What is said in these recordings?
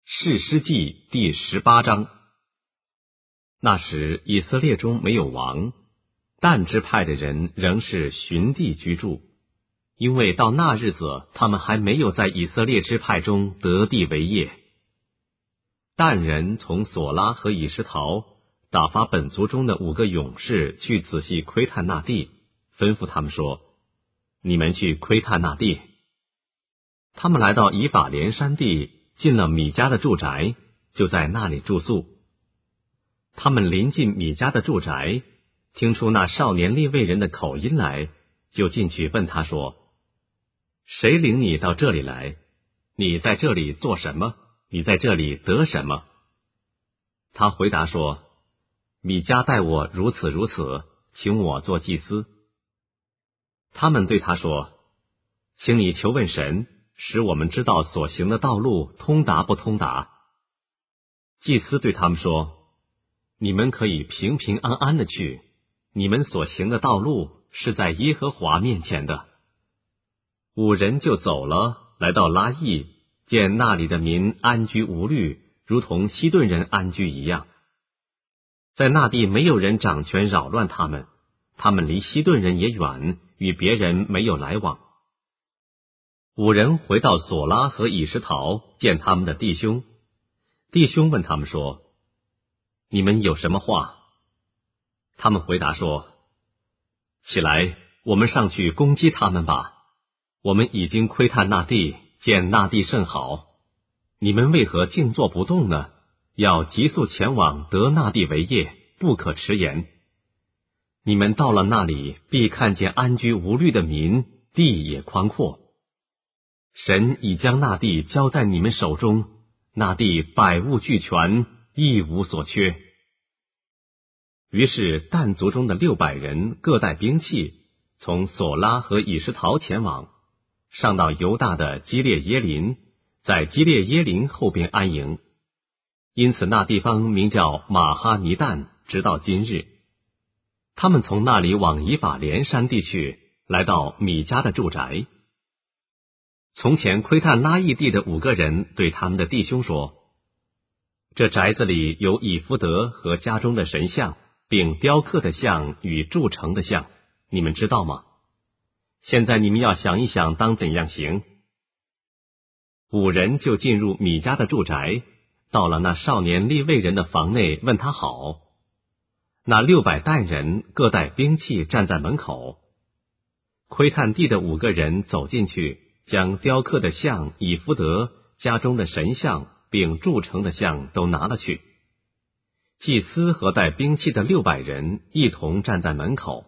士师记第18章。那时以色列中没有王，但支派的人仍是寻地居住，因为到那日子他们还没有在以色列支派中得地为业。但人从索拉和以实陶打发本族中的5个勇士去仔细窥探那地，吩咐他们说：你们去窥探那地。他们来到以法莲山地，进了米迦的住宅，就在那里住宿。他们临近米迦的住宅，听出那少年利未人的口音来，就进去问他说：谁领你到这里来？你在这里做什么？你在这里得什么？他回答说：米迦待我如此如此，请我做祭司。他们对他说：请你求问神，使我们知道所行的道路通达不通达。祭司对他们说：你们可以平平安安的去，你们所行的道路是在耶和华面前的。5人就走了，来到拉邑，见那里的民安居无虑，如同西顿人安居一样。在那地没有人掌权扰乱他们，他们离西顿人也远，与别人没有来往。5人回到索拉和以实陶，见他们的弟兄。弟兄问他们说：你们有什么话？他们回答说：起来，我们上去攻击他们吧。我们已经窥探那地，见那地甚好。你们为何静坐不动呢？要急速前往得那地为业，不可迟延。你们到了那里，必看见安居无虑的民，地也宽阔。神已将那地交在你们手中，那地百物俱全，一无所缺。于是但族中的600人各带兵器，从索拉和以实陶前往，上到犹大的基列耶林，在基列耶林后边安营。因此那地方名叫马哈尼旦，直到今日。他们从那里往以法莲山地去，来到米迦的住宅。从前窥探拉邑地的5个人对他们的弟兄说：这宅子里有以弗得和家中的神像，并雕刻的像与铸成的像，你们知道吗？现在你们要想一想当怎样行。5人就进入米迦的住宅，到了那少年利未人的房内，问他好。那600但人各带兵器站在门口。窥探地的5个人走进去，将雕刻的像以弗得、家中的神像并铸成的像都拿了去。祭司和带兵器的600人一同站在门口。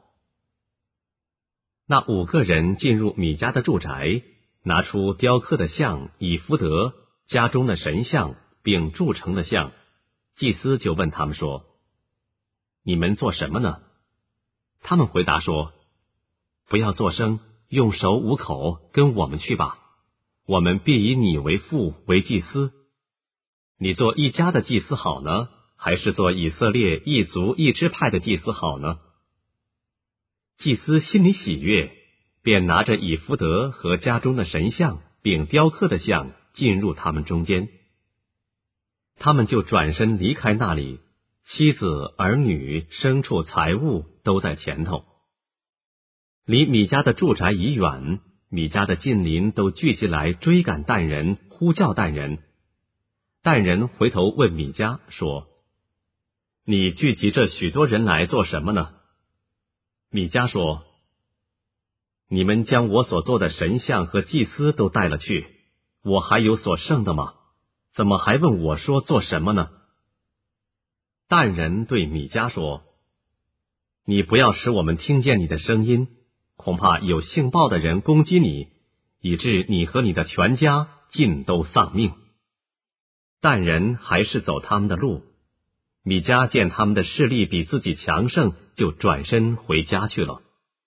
那5个人进入米迦的住宅，拿出雕刻的像以弗得、家中的神像并铸成的像。祭司就问他们说：你们做什么呢？他们回答说：不要作声，用手捂口，跟我们去吧。我们必以你为父，为祭司。你做一家的祭司好呢，还是做以色列一族一支派的祭司好呢？祭司心里喜悦，便拿着以弗得和家中的神像并雕刻的像进入他们中间。他们就转身离开那里，妻子、儿女、牲畜、财物都在前头。离米迦的住宅已远，米迦的近邻都聚集来追赶但人，呼叫但人。但人回头问米迦说：你聚集这许多人来做什么呢？米迦说：你们将我所做的神像和祭司都带了去，我还有所剩的吗？怎么还问我说做什么呢？但人对米迦说：你不要使我们听见你的声音，恐怕有性暴的人攻击你，以致你和你的全家尽都丧命。但人还是走他们的路。米迦见他们的势力比自己强盛，就转身回家去了。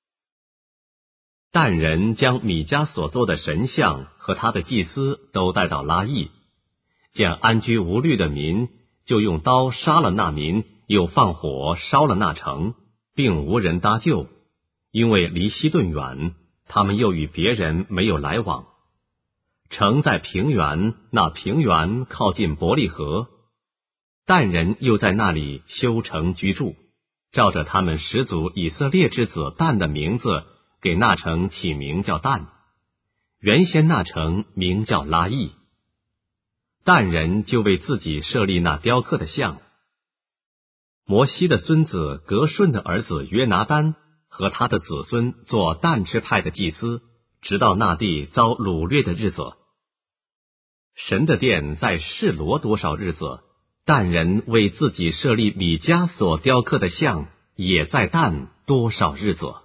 但人将米迦所做的神像和他的祭司都带到拉邑，见安居无虑的民，就用刀杀了那民，又放火烧了那城，并无人搭救，因为离西顿远，他们又与别人没有来往。 城在平原，那平原靠近伯利河。但人又在那里修城居住，照着他们始祖以色列之子但的名字，给那城起名叫但。原先那城名叫拉邑。但人就为自己设立那雕刻的像。摩西的孙子革顺的儿子约拿单和他的子孙做但支派的祭司，直到那地遭掳掠的日子。神的殿在示罗多少日子，但人为自己设立米迦所雕刻的像，也在但多少日子。